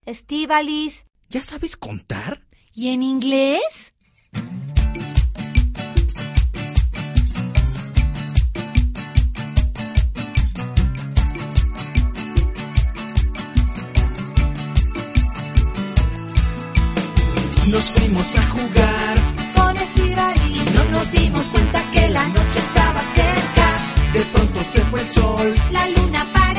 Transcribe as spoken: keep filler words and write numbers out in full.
Estíbalis. ¿Ya sabes contar? ¿Y en inglés? Nos fuimos a jugar Con Estíbalis. y no nos dimos cuenta que la noche estaba cerca. De pronto se fue el sol. La luna para